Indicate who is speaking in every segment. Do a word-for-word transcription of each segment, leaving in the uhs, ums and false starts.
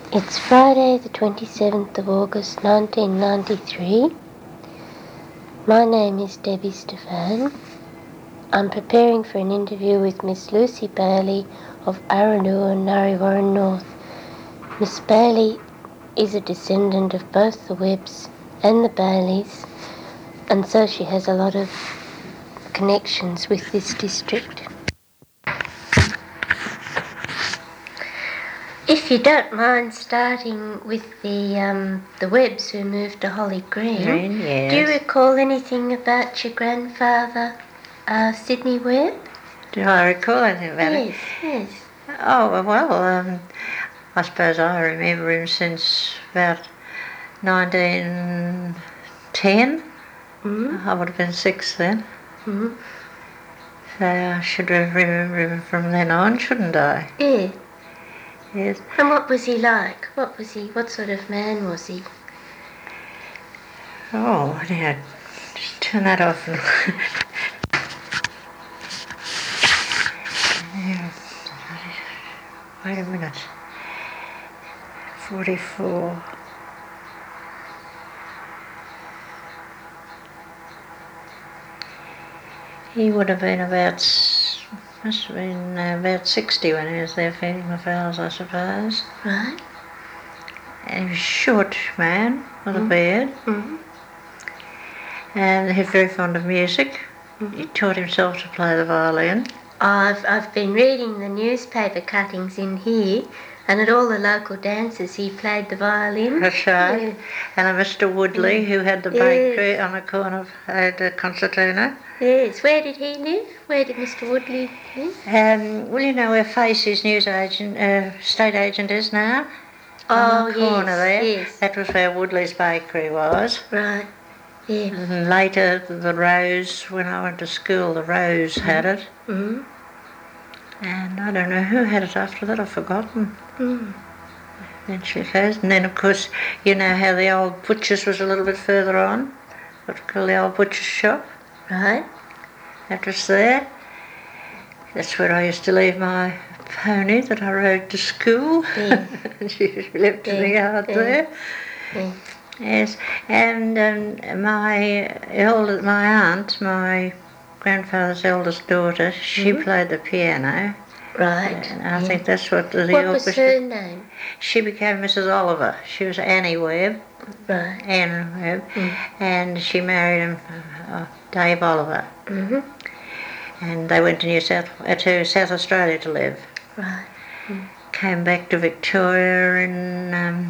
Speaker 1: It's Friday the twenty-seventh of August nineteen ninety-three. My name is Debbie Stefan. I'm preparing for an interview with Miss Lucy Bailey of Arranua, Narrewarren North. Miss Bailey is a descendant of both the Webbs and the Baileys, and so she has a lot of connections with this district. If you don't mind starting with the um, the Webbs who moved to Holly Green,
Speaker 2: Green, yes.
Speaker 1: Do you recall anything about your grandfather, uh, Sidney Webb?
Speaker 2: Do I recall anything about
Speaker 1: yes,
Speaker 2: it?
Speaker 1: Yes, yes.
Speaker 2: Oh, well, um, I suppose I remember him since about nineteen ten.
Speaker 1: Mm-hmm.
Speaker 2: I would have been six then.
Speaker 1: Mm-hmm.
Speaker 2: So I should remember him from then on, shouldn't I?
Speaker 1: Yeah.
Speaker 2: Yes.
Speaker 1: And what was he like? What was he? What sort of man was he?
Speaker 2: Oh, yeah. Just turn that off. And yeah. Wait a minute. forty-four. He would have been about, must have been uh, about sixty when he was there feeding the fowls, I suppose.
Speaker 1: Right.
Speaker 2: And he was a short man with
Speaker 1: Mm-hmm.
Speaker 2: a beard.
Speaker 1: Mm-hmm.
Speaker 2: And he was very fond of music.
Speaker 1: Mm-hmm.
Speaker 2: He taught himself to play the violin.
Speaker 1: I've, I've been reading the newspaper cuttings in here, and at all the local dances he played the violin.
Speaker 2: That's right.
Speaker 1: Yeah.
Speaker 2: And a Mister Woodley,
Speaker 1: Mm.
Speaker 2: who had the
Speaker 1: Yes.
Speaker 2: bakery on the corner of uh, the Concertina.
Speaker 1: Yes. Where did he live? Where did Mister Woodley live?
Speaker 2: Um, well, you know where Facey's news agent, uh, state agent is now?
Speaker 1: Oh,
Speaker 2: on the corner
Speaker 1: yes,
Speaker 2: there.
Speaker 1: yes.
Speaker 2: That was where Woodley's bakery was.
Speaker 1: Right. Yeah.
Speaker 2: And later, the Rose, when I went to school, the Rose
Speaker 1: Mm-hmm.
Speaker 2: had it.
Speaker 1: Mm-hmm.
Speaker 2: And I don't know who had it after that, I've forgotten.
Speaker 1: Mm.
Speaker 2: Eventually closed. And then, of course, you know how the old butcher's was a little bit further on. What's called the old butcher's shop.
Speaker 1: Right.
Speaker 2: That was there. That's where I used to leave my pony that I rode to school.
Speaker 1: Yeah.
Speaker 2: She lived in the
Speaker 1: Yeah.
Speaker 2: yard
Speaker 1: Yeah.
Speaker 2: there.
Speaker 1: Yeah.
Speaker 2: Yes, and um, my elder, my aunt, my grandfather's eldest daughter, she
Speaker 1: Mhm.
Speaker 2: played the piano.
Speaker 1: Right.
Speaker 2: And I
Speaker 1: Yeah.
Speaker 2: think that's what the
Speaker 1: What was
Speaker 2: orchestra.
Speaker 1: her name?
Speaker 2: She became Missus Oliver. She was Annie Webb,
Speaker 1: Right.
Speaker 2: Anne Webb,
Speaker 1: Mm.
Speaker 2: and she married him, uh, Dave Oliver,
Speaker 1: Mm-hmm.
Speaker 2: and they went to New South uh, to South Australia to live.
Speaker 1: Right.
Speaker 2: Came back to Victoria in um,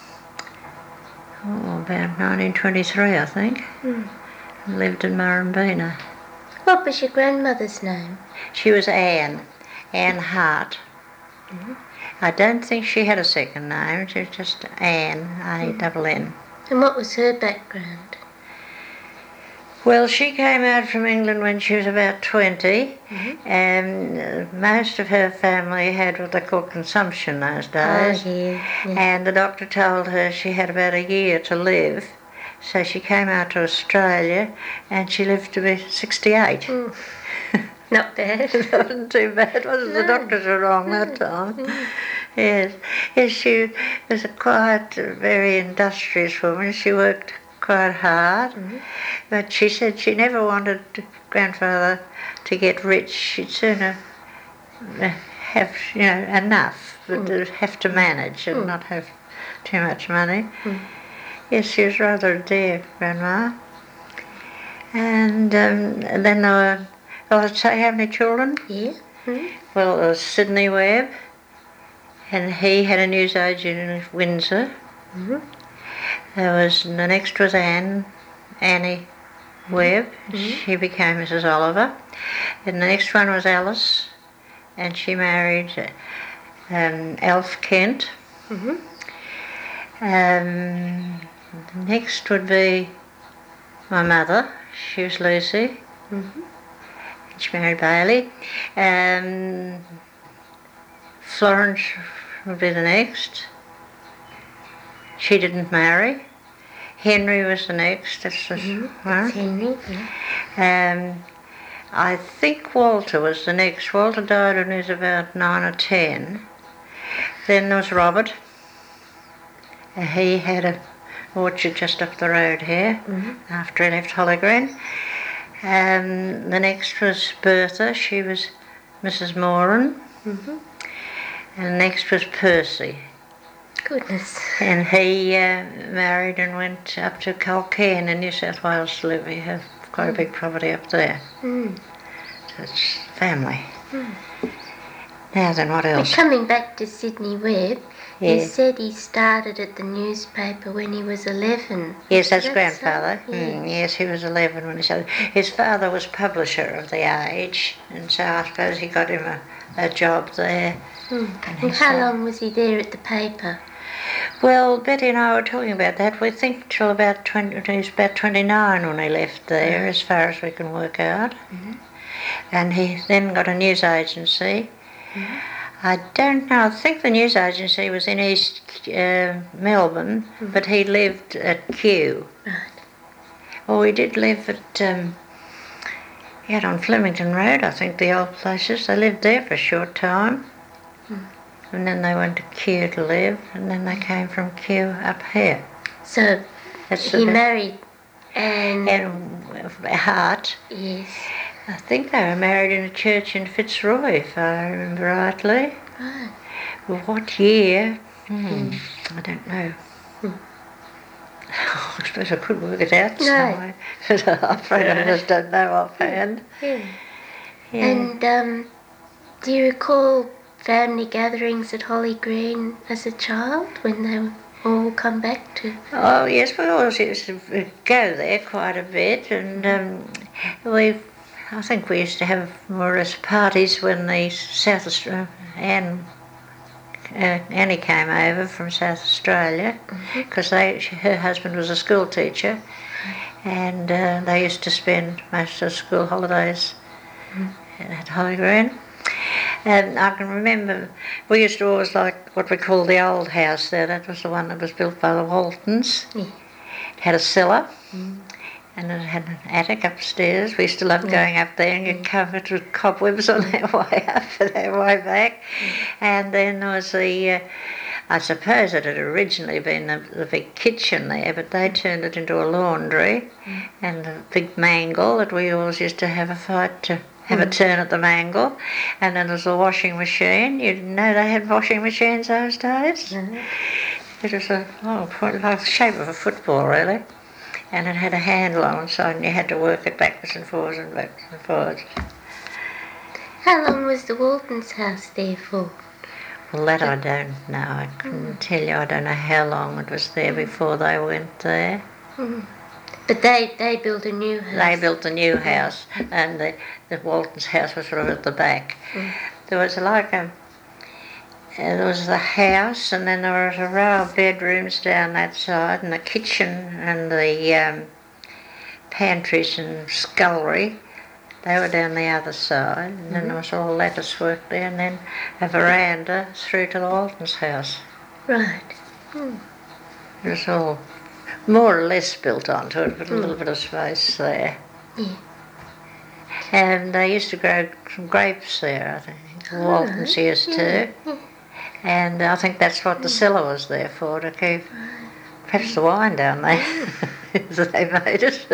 Speaker 2: oh, about nineteen twenty-three, I think.
Speaker 1: Mm.
Speaker 2: Lived in Murrumbeena.
Speaker 1: What was your grandmother's name?
Speaker 2: She was Anne, Anne Hart.
Speaker 1: Mhm.
Speaker 2: I don't think she had a second name, she was just Anne, A double N.
Speaker 1: And what was her background?
Speaker 2: Well, she came out from England when she was about twenty,
Speaker 1: Mhm.
Speaker 2: and uh, most of her family had what they called consumption those days.
Speaker 1: Oh, yeah. Yeah.
Speaker 2: And the doctor told her she had about a year to live, so she came out to Australia, and she lived to be sixty-eight.
Speaker 1: Mm. Not bad.
Speaker 2: That wasn't too bad, was it? The
Speaker 1: No.
Speaker 2: doctors were wrong that
Speaker 1: No.
Speaker 2: time.
Speaker 1: Mm.
Speaker 2: Yes, yes, she was a quite, uh, very industrious woman. She worked quite hard,
Speaker 1: Mhm.
Speaker 2: but she said she never wanted grandfather to get rich. She'd sooner uh, have, you know, enough, but
Speaker 1: Mm.
Speaker 2: uh, have to manage and
Speaker 1: Mm.
Speaker 2: not have too much money.
Speaker 1: Mm.
Speaker 2: Yes, she was rather a dear grandma. And, um, and then there were, well, I'd say how many children?
Speaker 1: Yeah. Mm.
Speaker 2: Well, there was Sidney Webb, and he had a newsagent in Windsor.
Speaker 1: Mm-hmm.
Speaker 2: There was, the next was Anne, Annie Webb.
Speaker 1: Mhm.
Speaker 2: She became Missus Oliver. And the next one was Alice, and she married um, Alf Kent.
Speaker 1: Mm-hmm.
Speaker 2: Um, the next would be my mother. She was Lucy.
Speaker 1: Mm-hmm.
Speaker 2: She married Bailey. Um, Florence would be the next. She didn't marry. Henry was the next. That's the
Speaker 1: Mm-hmm.
Speaker 2: one.
Speaker 1: That's Henry. Yeah.
Speaker 2: Um, I think Walter was the next. Walter died when he was about nine or ten. Then there was Robert. Uh, he had a orchard just up the road here
Speaker 1: Mm-hmm.
Speaker 2: after he left Holly Green. Um, the next was Bertha, she was Missus Moran.
Speaker 1: Mm-hmm.
Speaker 2: And next was Percy.
Speaker 1: Goodness.
Speaker 2: And he uh, married and went up to Culcairn in New South Wales to live. We have quite a big property up there.
Speaker 1: Mm.
Speaker 2: So it's family.
Speaker 1: Mm.
Speaker 2: Now then, what else?
Speaker 1: But coming back to Sydney Webb,
Speaker 2: Yeah.
Speaker 1: he said he started at the newspaper when he was eleven.
Speaker 2: Yes, that's
Speaker 1: Is that
Speaker 2: grandfather.
Speaker 1: so?
Speaker 2: Mm,
Speaker 1: Yes.
Speaker 2: yes, he was eleven when he started. His father was publisher of The Age, and so I suppose he got him a, a job there.
Speaker 1: Mm.
Speaker 2: And
Speaker 1: And
Speaker 2: he
Speaker 1: how
Speaker 2: started-
Speaker 1: long was he there at the paper?
Speaker 2: Well, Betty and I were talking about that. We think till about twenty, he was about twenty-nine when he left there, as far as we can work out.
Speaker 1: Mm-hmm.
Speaker 2: And he then got a news agency.
Speaker 1: Mm-hmm.
Speaker 2: I don't know, I think the news agency was in East uh, Melbourne,
Speaker 1: Mm-hmm.
Speaker 2: but he lived at Kew.
Speaker 1: Right.
Speaker 2: Or he did live at, um, he had on Flemington Road, I think, the old places. They lived there for a short time.
Speaker 1: Mm.
Speaker 2: And then they went to Kew to live, and then they came from Kew up here.
Speaker 1: So
Speaker 2: That's
Speaker 1: he
Speaker 2: the-
Speaker 1: married and,
Speaker 2: And Hart,
Speaker 1: yes.
Speaker 2: I think they were married in a church in Fitzroy, if I remember rightly.
Speaker 1: Right.
Speaker 2: Well, what year? Hmm,
Speaker 1: Mm.
Speaker 2: I don't know.
Speaker 1: Mm.
Speaker 2: I suppose I could work it out
Speaker 1: No.
Speaker 2: some way. But I'm afraid I just don't know offhand.
Speaker 1: Yeah.
Speaker 2: Yeah.
Speaker 1: And um, do you recall family gatherings at Holly Green as a child when they would all come back to?
Speaker 2: Oh yes, we always used to go there quite a bit, and um, we, I think we used to have more or less parties when the South Australia, Anne, uh, Annie came over from South Australia, because they her husband was a school teacher, and uh, they used to spend most of the school holidays at Holly Green. And I can remember we used to always like what we call the old house there. That was the one that was built by the Waltons.
Speaker 1: Yeah.
Speaker 2: It had a cellar,
Speaker 1: Mm.
Speaker 2: and it had an attic upstairs. We used to love
Speaker 1: Yeah.
Speaker 2: going up there and get covered with cobwebs on our way up and our way back. And then there was the, uh, I suppose it had originally been the, the big kitchen there, but they turned it into a laundry, and the big mangle that we always used to have a fight to have a turn at the mangle. And then there was a washing machine. You didn't know they had washing machines those days?
Speaker 1: No.
Speaker 2: It was a, oh, quite like the shape of a football, really. And it had a handle on the side, and you had to work it backwards and forwards and backwards and forwards.
Speaker 1: How long was the Waltons' house there for?
Speaker 2: Well, that I don't know. I couldn't tell you. I don't know how long it was there before they went there.
Speaker 1: Mm. But they, they built a new house.
Speaker 2: They built a new house, and the, the Walton's house was sort of at the back.
Speaker 1: Mm.
Speaker 2: There was like a, uh, there was the house, and then there was a row of bedrooms down that side, and the kitchen and the um, pantries and scullery. They were down the other side, and then there was all lattice work there, and then a veranda through to the Walton's house.
Speaker 1: Right. Mm.
Speaker 2: It was all more or less built onto it, but a little bit of space there.
Speaker 1: Yeah.
Speaker 2: And they used to grow some grapes there, I think. The Waltons used to.
Speaker 1: Yeah.
Speaker 2: And I think that's what the cellar was there for, to keep perhaps the wine down there, so they made it.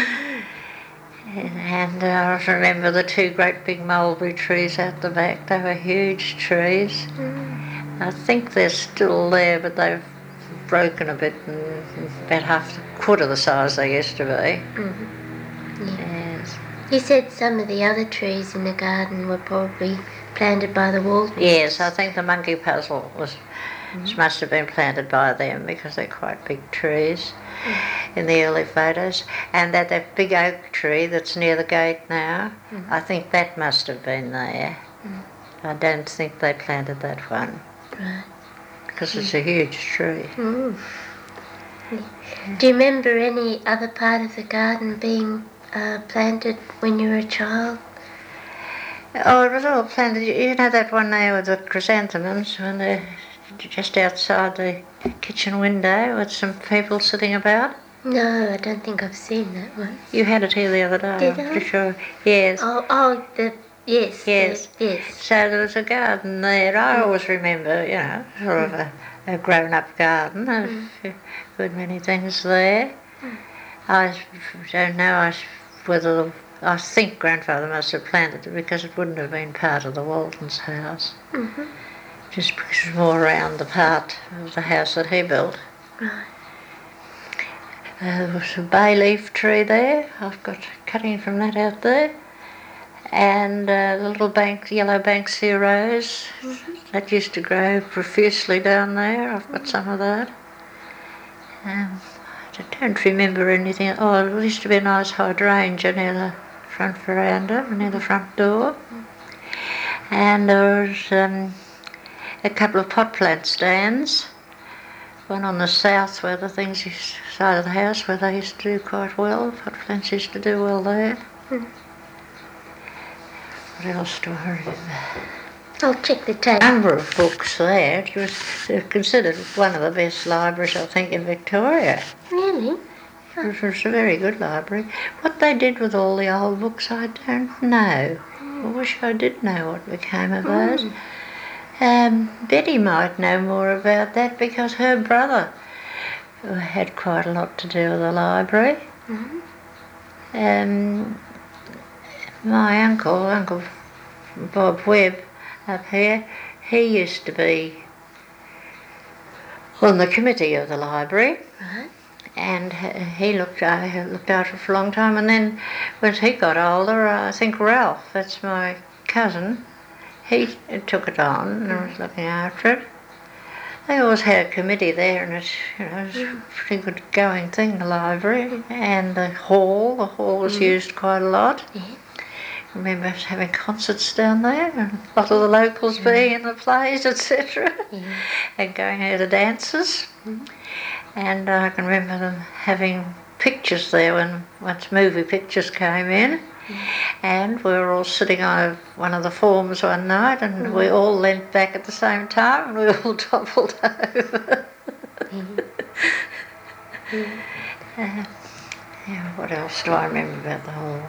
Speaker 2: And uh, I also remember the two great big mulberry trees out the back. They were huge trees.
Speaker 1: Mm.
Speaker 2: I think they're still there, but they've broken a bit and about half a quarter the size they used to be.
Speaker 1: Mm-hmm. Yeah.
Speaker 2: Yes.
Speaker 1: He said some of the other trees in the garden were probably planted by the Waltons.
Speaker 2: Yes, I think the monkey puzzle was must have been planted by them, because they're quite big trees in the early photos. And that, that big oak tree that's near the gate now,
Speaker 1: Mm-hmm.
Speaker 2: I think that must have been there.
Speaker 1: Mm.
Speaker 2: I don't think they planted that one,
Speaker 1: Right.
Speaker 2: because it's a huge tree.
Speaker 1: Mm. Yeah. Do you remember any other part of the garden being uh, planted when you were a child?
Speaker 2: Oh, it was all planted. You know that one there with the chrysanthemums, when they're just outside the kitchen window with some people sitting about?
Speaker 1: No, I don't think I've seen that one.
Speaker 2: You had it here the other day,
Speaker 1: Did
Speaker 2: I'm
Speaker 1: I?
Speaker 2: pretty sure. Yes.
Speaker 1: Oh, oh, the Yes.
Speaker 2: Yes.
Speaker 1: Uh, yes.
Speaker 2: So there was a garden there. I always remember, you know, sort of a, a grown-up garden. There's a good many things there. I don't know I, whether, I think Grandfather must have planted it because it wouldn't have been part of the Waltons' house.
Speaker 1: Mm-hmm.
Speaker 2: Just because it was more around the part of the house that he built.
Speaker 1: Right.
Speaker 2: Uh, there was a bay leaf tree there. I've got cutting from that out there. And uh, the little bank, yellow Banksia rose, mm-hmm. that used to grow profusely down there. I've got mm-hmm. some of that. Um, I don't remember anything. Oh, there used to be a nice hydrangea near the front veranda, near the front door. Mm-hmm. And there was um, a couple of pot plant stands. One on the south where the things side of the house where they used to do quite well. Pot plants used to do well there. Mm-hmm. What else do I remember?
Speaker 1: I'll check the tape.
Speaker 2: A number of books there. It was considered one of the best libraries, I think, in Victoria.
Speaker 1: Really?
Speaker 2: Oh. It was a very good library. What they did with all the old books, I don't know. Mm. I wish I did know what became of those. Mm. Um, Betty might know more about that because her brother had quite a lot to do with the library. Mm-hmm. Um, my uncle, Uncle Bob Webb up here, he used to be on the committee of the library. Uh-huh. And he looked, uh, looked after it for a long time. And then when he got older, uh, I think Ralph, that's my cousin, he took it on and was looking after it. They always had a committee there, and it's, you know, it's a pretty good going thing, the library. And the hall, the hall was mm. used quite a lot. Yeah. I remember having concerts down there, and a lot of the locals yeah. being in the plays, et cetera, yeah. and going out to dances. Mm. And I can remember them having pictures there when once movie pictures came in. Mm. And we were all sitting on one of the forms one night, and mm. we all leant back at the same time, and we all toppled over. mm. Mm. Uh, yeah, what else do I remember about the hall?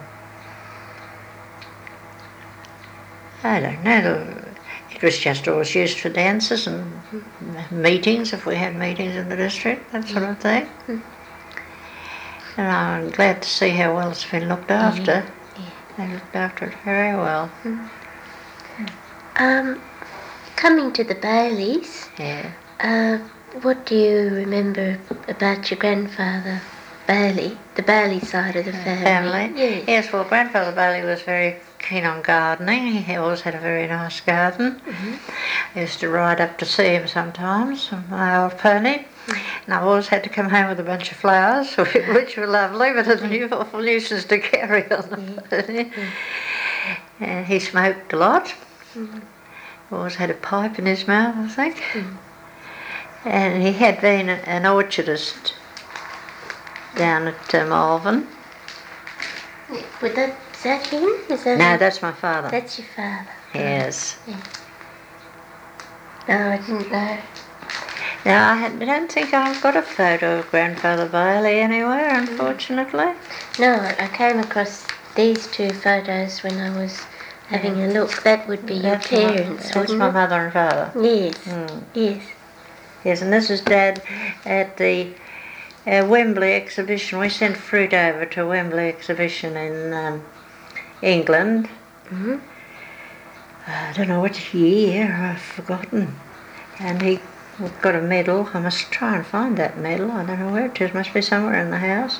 Speaker 2: I don't know. It was just always used for dances and meetings, if we had meetings in the district, that sort of thing. Mm. And I'm glad to see how well it's been looked after. Yeah. They looked after it very well.
Speaker 1: Mm. Um, coming to the Baileys,
Speaker 2: yeah.
Speaker 1: uh, what do you remember about your grandfather Bailey, the Bailey side of the family?
Speaker 2: Family?
Speaker 1: Yes.
Speaker 2: Yes, well, Grandfather Bailey was very keen on gardening. He always had a very nice garden. Mm-hmm. I used to ride up to see him sometimes on my old pony. Mm-hmm. And I always had to come home with a bunch of flowers, which were lovely, but an awful nuisance to carry on the mm-hmm. pony. Mm-hmm. Uh, he smoked a lot. Mm-hmm. Always had a pipe in his mouth, I think. Mm-hmm. And he had been an orchardist down at uh, Malvern.
Speaker 1: Would that, is that him? Is that
Speaker 2: no,
Speaker 1: him?
Speaker 2: That's my father.
Speaker 1: That's your father?
Speaker 2: Yes.
Speaker 1: Yeah. No, I didn't know.
Speaker 2: No, I, had, I don't think I've got a photo of Grandfather Bailey anywhere, unfortunately.
Speaker 1: No, I came across these two photos when I was having yeah. a look. That would be that's your parents,
Speaker 2: my, That's my
Speaker 1: it?
Speaker 2: mother and father.
Speaker 1: Yes,
Speaker 2: mm.
Speaker 1: yes.
Speaker 2: Yes, and this is Dad at the uh, Wembley exhibition. We sent fruit over to Wembley exhibition in um, England. Mm-hmm. I don't know which year, I've forgotten. And he got a medal. I must try and find that medal. I don't know where it is. It must be somewhere in the house.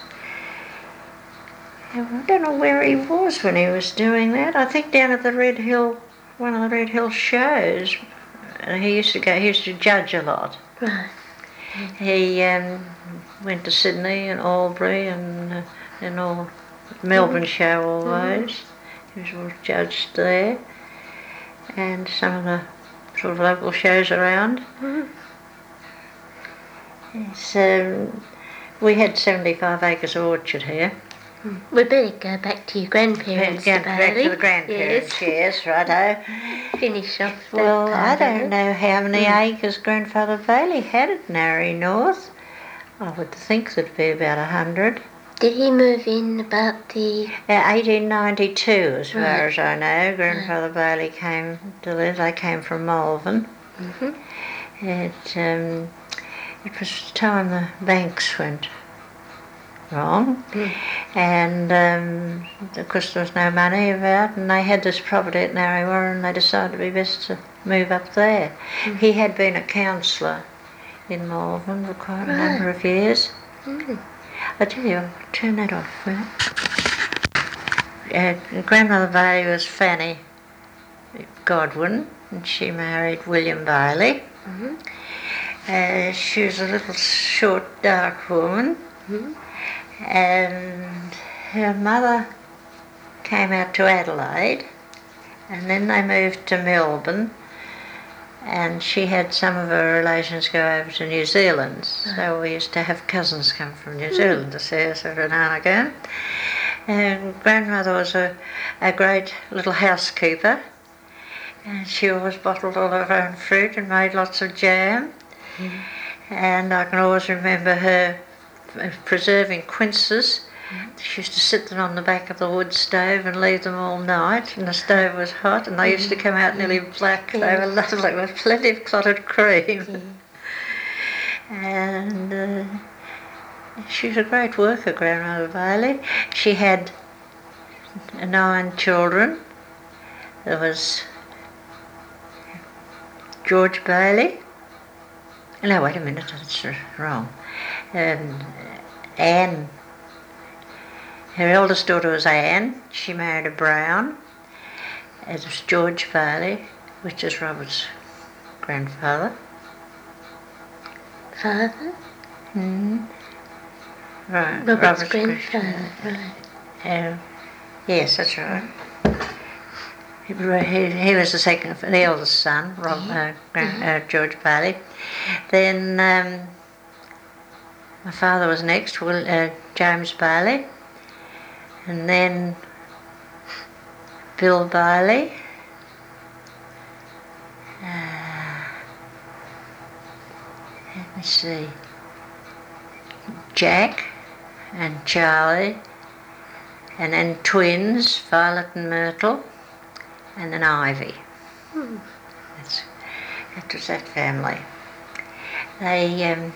Speaker 2: I don't know where he was when he was doing that. I think down at the Red Hill, one of the Red Hill shows. He used to go, he used to judge a lot.
Speaker 1: Right.
Speaker 2: He um, went to Sydney and Albury and uh, and all Melbourne mm. show, all mm. those. He was all judged there, and some of the sort of local shows around. Mm. So we had seventy-five acres of orchard here.
Speaker 1: We better go back to your grandparents.
Speaker 2: Go back to the grandparents, yes, yes righto.
Speaker 1: Finish off that
Speaker 2: Well, I don't
Speaker 1: it.
Speaker 2: know how many
Speaker 1: mm.
Speaker 2: acres Grandfather Bailey had at Narry North. I would think there'd be about a hundred.
Speaker 1: Did he move in about the...
Speaker 2: Uh, eighteen ninety-two, as far
Speaker 1: Right.
Speaker 2: as I know. Grandfather Bailey came to live. They came from Malvern.
Speaker 1: Mm-hmm.
Speaker 2: It, um, it was the time the banks went wrong,
Speaker 1: Mm.
Speaker 2: and um, of course there was no money about, and they had this property at Narrewarra, and they decided it'd be best to move up there.
Speaker 1: Mm.
Speaker 2: He had been a councillor in Malvern for quite a number
Speaker 1: Right.
Speaker 2: of years.
Speaker 1: Mm.
Speaker 2: I tell you, I'll turn that off. Will you? Uh, Grandmother Bailey was Fanny Godwin, and she married William Bailey.
Speaker 1: Mm-hmm.
Speaker 2: Uh, she was a little short, dark woman,
Speaker 1: Mm-hmm.
Speaker 2: and her mother came out to Adelaide, and then they moved to Melbourne, and she had some of her relations go over to New Zealand, so we used to have cousins come from New Zealand to see us every now and again. And grandmother was a, a great little housekeeper, and she always bottled all of her own fruit and made lots of jam.
Speaker 1: Mm.
Speaker 2: And I can always remember her preserving quinces.
Speaker 1: Mm.
Speaker 2: She used to sit them on the back of the wood stove and leave them all night, and the stove was hot, and they used to come out nearly black.
Speaker 1: Yes.
Speaker 2: They were lovely, with plenty of clotted cream.
Speaker 1: Yes.
Speaker 2: And uh, she was a great worker, Grandmother Bailey. She had nine children. There was George Bailey. No, wait a minute, that's wrong. Um, Anne. Her eldest daughter was Anne. She married a Brown. It was George Bailey, which is Robert's grandfather.
Speaker 1: Father?
Speaker 2: Mm. Right.
Speaker 1: Robert's,
Speaker 2: Robert's
Speaker 1: grandfather, right.
Speaker 2: Uh, yes, that's right. He, he, he was the second, the eldest son, Rob, uh, grand, uh, George Bailey. Then um, my father was next, Will, uh, James Bailey, and then Bill Bailey. Uh, let me see. Jack and Charlie, and then twins, Violet and Myrtle, and then Ivy.
Speaker 1: Hmm.
Speaker 2: That's, that was that family. They um,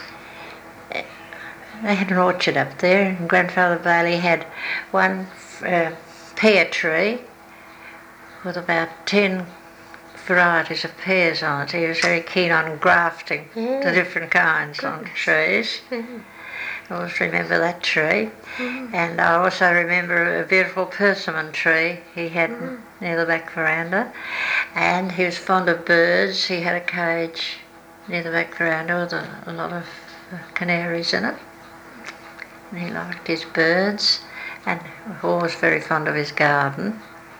Speaker 2: they had an orchard up there, and Grandfather Bailey had one uh, pear tree with about ten varieties of pears on it. He was very keen on grafting
Speaker 1: Yeah.
Speaker 2: the different kinds
Speaker 1: Good.
Speaker 2: on trees.
Speaker 1: Mm.
Speaker 2: I always remember that tree.
Speaker 1: Mm.
Speaker 2: And I also remember a beautiful persimmon tree he had
Speaker 1: Mm.
Speaker 2: near the back veranda. And he was fond of birds. He had a cage near the back veranda with a, a lot of uh, canaries in it. And he liked his birds, and was always very fond of his garden.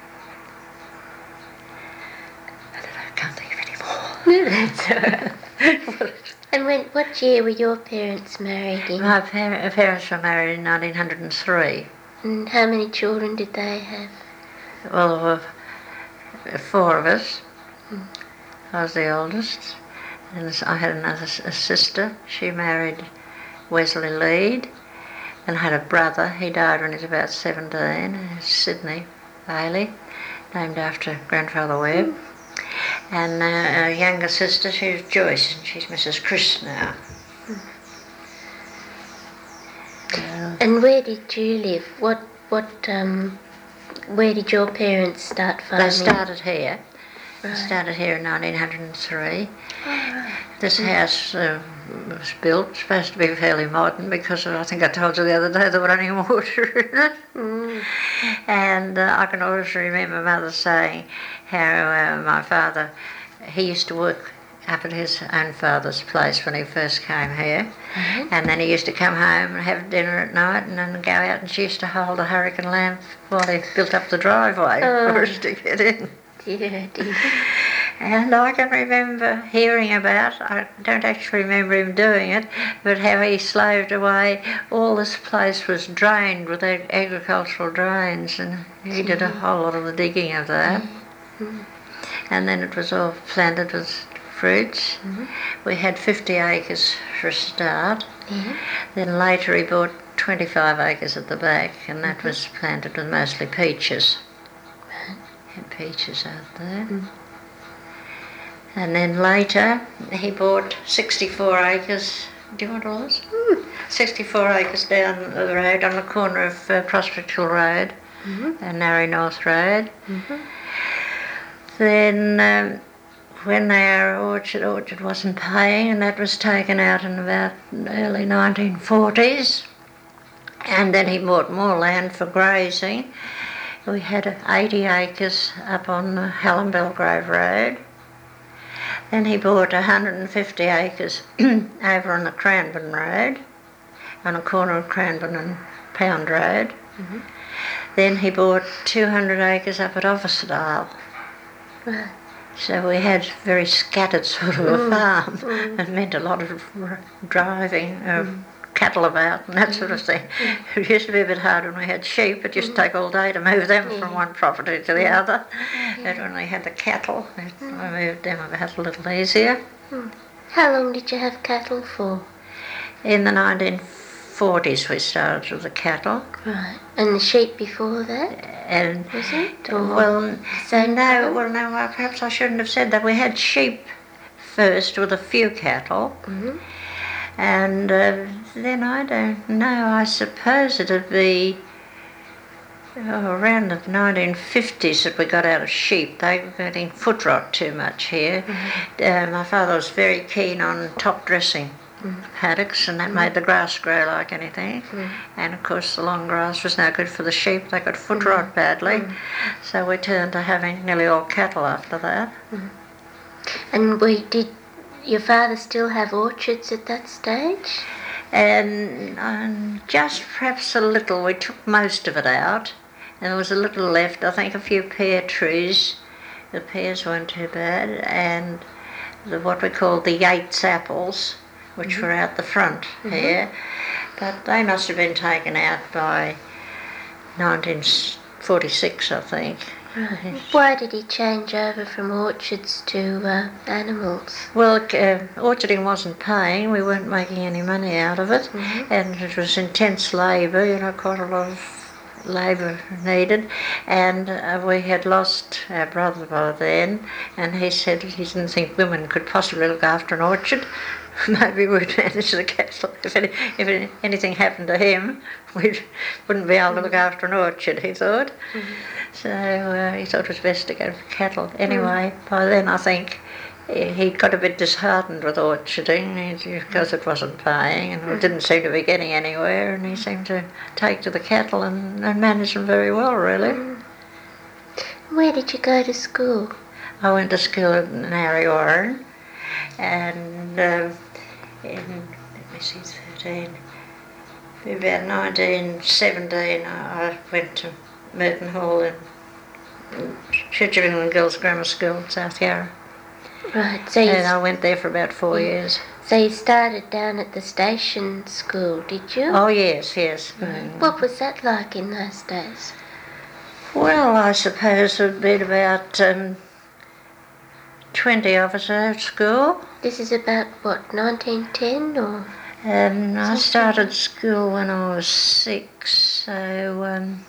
Speaker 2: I can't think of any more.
Speaker 1: That's all right. And when, what year were your parents married in?
Speaker 2: My par- parents were married in nineteen oh three.
Speaker 1: And how many children did they have?
Speaker 2: Well, there were four of us.
Speaker 1: Mm.
Speaker 2: I was the oldest. And I had another a sister. She married Wesley Lead and had a brother. He died when he was about seventeen, Sydney Bailey, named after Grandfather Webb. Mm. And uh, our younger sister, she was Joyce, and she's Missus Chris now.
Speaker 1: Mm. Uh, and where did you live? What, what, um, where did your parents start farming?
Speaker 2: They started here.
Speaker 1: Right.
Speaker 2: They started here in nineteen oh three.
Speaker 1: Oh, right.
Speaker 2: This house uh, was built, supposed to be fairly modern, because I think I told you the other day there were running water in it.
Speaker 1: Mm.
Speaker 2: And uh, I can always remember Mother saying how uh, my father, he used to work up at his own father's place when he first came here.
Speaker 1: Mm-hmm.
Speaker 2: And then he used to come home and have dinner at night and then go out, and she used to hold a hurricane lamp while he built up the driveway
Speaker 1: Oh.
Speaker 2: for us to get in.
Speaker 1: Dear, dear.
Speaker 2: And I can remember hearing about, I don't actually remember him doing it, but how he slaved away. All this place was drained with ag- agricultural drains, and he did a whole lot of the digging of that.
Speaker 1: Mm-hmm.
Speaker 2: And then it was all planted with fruits.
Speaker 1: Mm-hmm.
Speaker 2: We had fifty acres for a start.
Speaker 1: Yeah.
Speaker 2: Then later he bought twenty-five acres at the back, and that mm-hmm. was planted with mostly peaches. Had peaches out there. Mm. And then later he bought sixty-four acres. Do you want all this? Mm. sixty-four acres down the road on the corner of uh, Prospect Hill Road mm-hmm. and Narry North Road. Mm-hmm. Then um, when our orchard, orchard wasn't paying, and that was taken out in about the early nineteen forties. And then he bought more land for grazing. We had eighty acres up on the Helen Belgrave Road. Then he bought one hundred fifty acres over on the Cranbourne Road, on the corner of Cranbourne and Pound Road. Mm-hmm. Then he bought two hundred acres up at Officerdale. Right. So we had very scattered sort of a mm. farm. Mm. It meant a lot of driving of mm. cattle about and that mm. sort of thing. Mm. It used to be a bit hard when we had sheep. It used mm. to take all day to move them mm. from one property to the mm. other. Mm. And when we had the cattle, mm. we moved them about a little easier.
Speaker 1: Mm. How long did you have cattle for?
Speaker 2: In the nineteen forties we started with the cattle.
Speaker 1: Right. And the sheep before that?
Speaker 2: And
Speaker 1: was it? Or
Speaker 2: well, so no, well, no, well, perhaps I shouldn't have said that. We had sheep first with a few cattle. Mm-hmm. And uh, then I don't know, I suppose it'd be oh, around the nineteen fifties that we got out of sheep. They were getting foot rot too much here. Mm-hmm. Uh, my father was very keen on top dressing mm. paddocks, and that mm. made the grass grow like anything. Mm. And of course the long grass was no good for the sheep. They got foot mm. rot badly. Mm. So we turned to having nearly all cattle after that.
Speaker 1: Mm. And we did your father still have orchards at that stage?
Speaker 2: And um, just perhaps a little. We took most of it out, and there was a little left. I think a few pear trees. The pears weren't too bad, and the, what we called the Yates apples, which mm-hmm. were out the front mm-hmm. here. But they must have been taken out by nineteen forty-six, I think.
Speaker 1: Right. Why did he change over from orchards to uh, animals?
Speaker 2: Well, uh, orcharding wasn't paying. We weren't making any money out of it, mm-hmm. and it was intense labour, you know, quite a lot of labour needed. And uh, we had lost our brother by then, and he said he didn't think women could possibly look after an orchard. Maybe we'd manage the cattle. If, any, if any, anything happened to him, we wouldn't be able to look after an orchard, he thought. Mm-hmm. So uh, he thought it was best to go for cattle. Anyway, mm. by then I think he got a bit disheartened with orcharding because it wasn't paying and mm. it didn't seem to be getting anywhere, and he seemed to take to the cattle and, and manage them very well, really. Mm.
Speaker 1: Where did you go to school?
Speaker 2: I went to school at Narry Warren, and uh, in, let me see, thirteen, about nineteen seventeen I went to Merton Hall in Church of England Girls' Grammar School, South Yarra.
Speaker 1: Right, so you
Speaker 2: and I went there for about four yeah. years.
Speaker 1: So you started down at the station school, did you?
Speaker 2: Oh yes, yes.
Speaker 1: Mm. What was that like in those days?
Speaker 2: Well, I suppose it would be about um, twenty of us at school.
Speaker 1: This is about, what, nineteen ten or?
Speaker 2: Um, I started school when I was six, so... Um,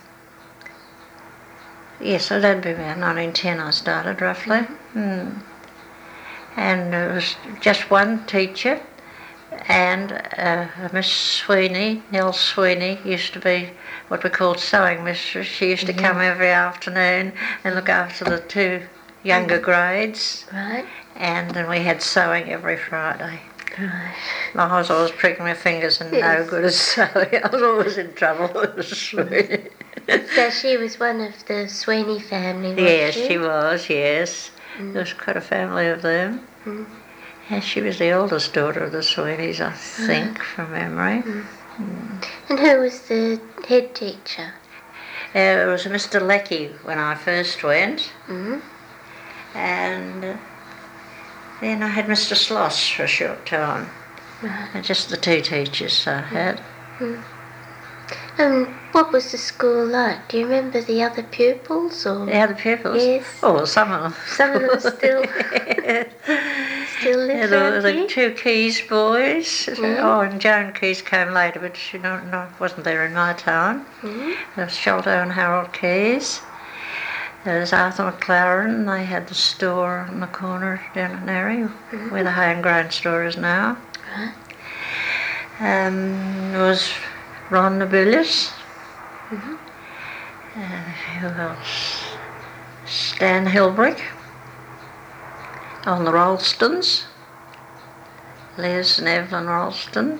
Speaker 2: Yes, so that'd be about nineteen ten I started, roughly. Mm-hmm. Mm. And it was just one teacher, and uh, Miss Sweeney, Nell Sweeney, used to be what we called sewing mistress. She used mm-hmm. to come every afternoon and look after the two younger mm-hmm. grades. Right. And then we had sewing every Friday. Right. I was always pricking my fingers and yes. no good at sewing. I was always in trouble with Miss Sweeney.
Speaker 1: So she was one of the Sweeney family, was
Speaker 2: yes,
Speaker 1: she?
Speaker 2: Yes, she was, yes. Mm. There was quite a family of them. Mm. And she was the oldest daughter of the Sweeneys, I think, uh, from memory. Mm. Mm.
Speaker 1: And who was the head teacher?
Speaker 2: Uh, it was Mister Leckie when I first went.
Speaker 1: Mm.
Speaker 2: And uh, then I had Mister Sloss for a short time. Uh, just the two teachers I had.
Speaker 1: Mm. And what was the school like? Do you remember the other pupils? Or
Speaker 2: the other pupils?
Speaker 1: Yes.
Speaker 2: Oh, well, some of them.
Speaker 1: Some of them still. still live
Speaker 2: Yeah, the,
Speaker 1: around
Speaker 2: the
Speaker 1: here?
Speaker 2: two Keys boys.
Speaker 1: Mm.
Speaker 2: Oh, and Joan Keys came later, but she no, no, wasn't there in my time.
Speaker 1: Mm.
Speaker 2: There was Sholto and Harold Keys. There was Arthur McLaren. They had the store on the corner down at Narry, mm-hmm. where the Homegrown store is now.
Speaker 1: Right.
Speaker 2: Um, there was Ron Nabulis.
Speaker 1: Mm-hmm.
Speaker 2: Uh, who else? Stan Hilbrick. On the Ralstons. Les and Evelyn Ralston.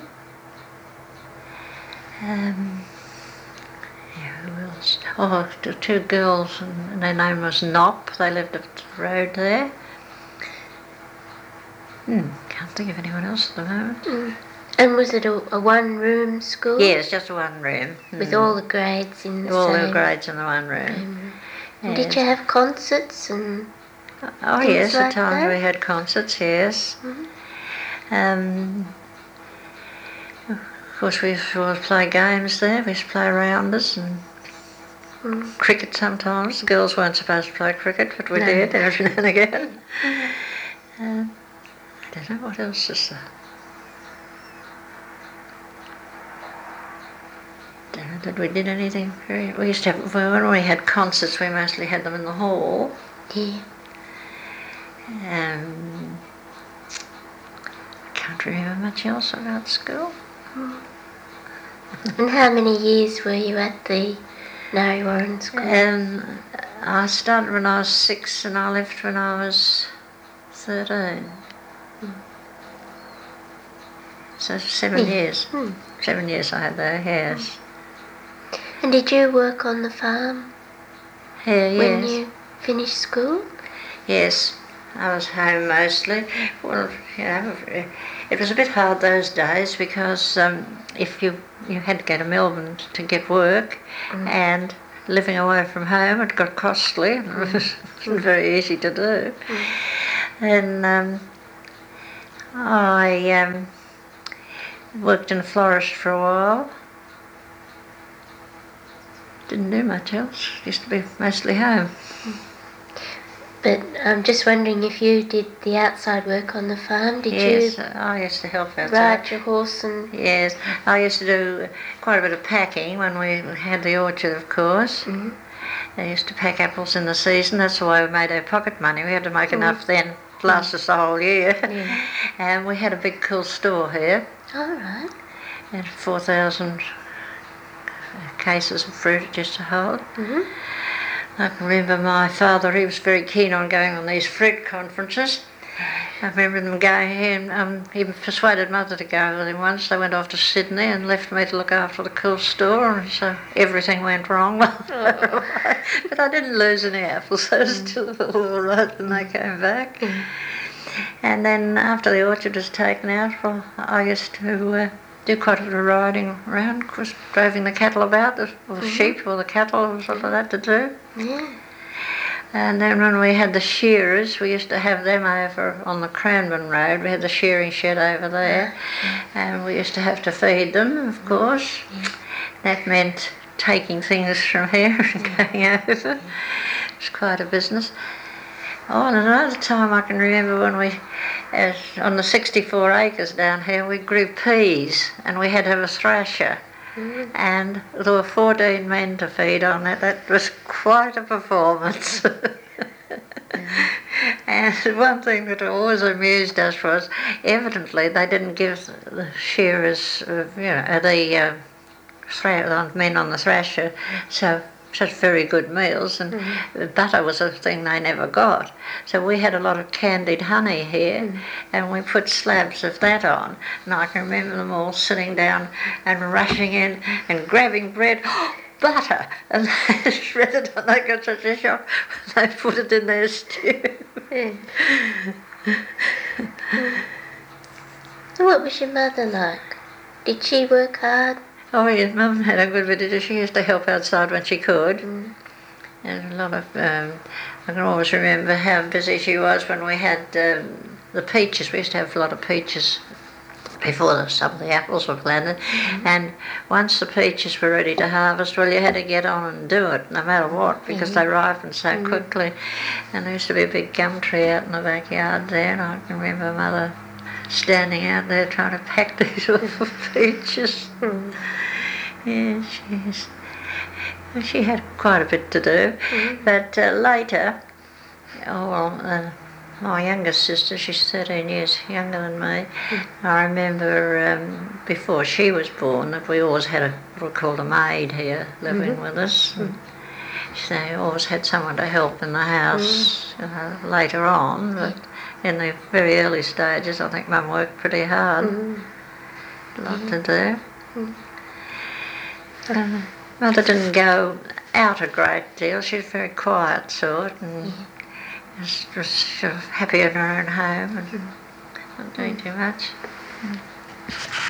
Speaker 2: Um, yeah, who else? Oh, the two girls, and their name was Knopp. They lived up the road there. Hmm, can't think of anyone else at the moment.
Speaker 1: Mm. And was it a, a one-room school?
Speaker 2: Yes, just a one room.
Speaker 1: With
Speaker 2: mm.
Speaker 1: all the grades in the
Speaker 2: all
Speaker 1: same...
Speaker 2: All the grades in the one room.
Speaker 1: Um,
Speaker 2: yes.
Speaker 1: Did you have concerts and
Speaker 2: Oh
Speaker 1: things
Speaker 2: yes,
Speaker 1: like
Speaker 2: at times
Speaker 1: that?
Speaker 2: we had concerts, yes.
Speaker 1: Mm-hmm.
Speaker 2: Um, of course we used to play games there, we used to play rounders and mm. cricket sometimes. The girls weren't supposed to play cricket, but we no. did every now and again. um, I don't know what else is there. Don't know that we did anything very... We used to have... When we had concerts, we mostly had them in the hall.
Speaker 1: Yeah.
Speaker 2: Um, I can't remember much else about school.
Speaker 1: Mm. And how many years were you at the Narre Warren School?
Speaker 2: Um, I started when I was six and I left when I was thirteen. Mm. So seven
Speaker 1: yeah.
Speaker 2: years.
Speaker 1: Mm.
Speaker 2: Seven years I had there, yes.
Speaker 1: And did you work on the farm
Speaker 2: yeah, yes.
Speaker 1: when you finished school?
Speaker 2: Yes. I was home mostly. Well, you know, it was a bit hard those days because um, if you you had to go to Melbourne to get work, mm. and living away from home, it got costly. Mm. It wasn't very easy to do. Mm. And um, I um, worked in a florist for a while. Didn't do much else. Used to be mostly home. Mm.
Speaker 1: But I'm just wondering if you did the outside work on the farm. Did
Speaker 2: yes,
Speaker 1: you
Speaker 2: I used to help outside.
Speaker 1: ride your horse and...
Speaker 2: Yes, I used to do quite a bit of packing when we had the orchard, of course. Mm-hmm. I used to pack apples in the season. That's the way we made our pocket money. We had to make mm. enough then to last mm. us the whole year. Yeah. And we had a big cool store here.
Speaker 1: All right.
Speaker 2: And four thousand cases of fruit it used to hold. Mm-hmm. I can remember my father, he was very keen on going on these fruit conferences. I remember them going in, um, he persuaded Mother to go with him once. They went off to Sydney and left me to look after the cool store, and so everything went wrong. Oh. But I didn't lose any apples, so it was still all right when they came back. Mm. And then after the orchard was taken out, well, I used to... Uh, do quite a bit of riding around, of course, driving the cattle about, or the mm-hmm. sheep or the cattle or something like that to do. Yeah. And then when we had the shearers, we used to have them over on the Cranbourne Road. We had the shearing shed over there, yeah. and we used to have to feed them, of course. Yeah. That meant taking things from here and going over. Yeah. It was quite a business. Oh, and another time I can remember when we, as on the sixty-four acres down here, we grew peas and we had to have a thrasher. Mm. And there were fourteen men to feed on it. That was quite a performance. Mm. And one thing that always amused us was, evidently they didn't give the shearers, uh, you know, the uh, thra- men on the thrasher, so such very good meals, and mm-hmm. butter was a thing they never got. So we had a lot of candied honey here, mm-hmm. and we put slabs of that on. And I can remember them all sitting down and rushing in and grabbing bread. Oh, butter! And they shredded it, and they got such a shock when they put it in their stew.
Speaker 1: Mm. So what was your mother like? Did she work hard?
Speaker 2: Oh yes, Mum had a good bit of it. She used to help outside when she could. Mm. And a lot of, um, I can always remember how busy she was when we had um, the peaches. We used to have a lot of peaches before the, some of the apples were planted. Mm-hmm. And once the peaches were ready to harvest, well, you had to get on and do it, no matter what, because mm-hmm. they ripened so mm-hmm. quickly. And there used to be a big gum tree out in the backyard there, and I can remember Mother standing out there trying to pack these little peaches. Mm-hmm. Yeah, she's, she had quite a bit to do. Mm-hmm. But uh, later, oh, well, uh, my youngest sister, she's thirteen years younger than me. Mm-hmm. I remember um, before she was born that we always had a what we called a maid here living mm-hmm. with us. Mm-hmm. So we always had someone to help in the house mm-hmm. uh, later on, but in the very early stages I think Mum worked pretty hard. Mm-hmm. A lot mm-hmm. to do. Mm-hmm. Uh, Mother didn't go out a great deal. She was a very quiet sort and mm-hmm. was, was sort of happy in her own home and not doing too much. Mm.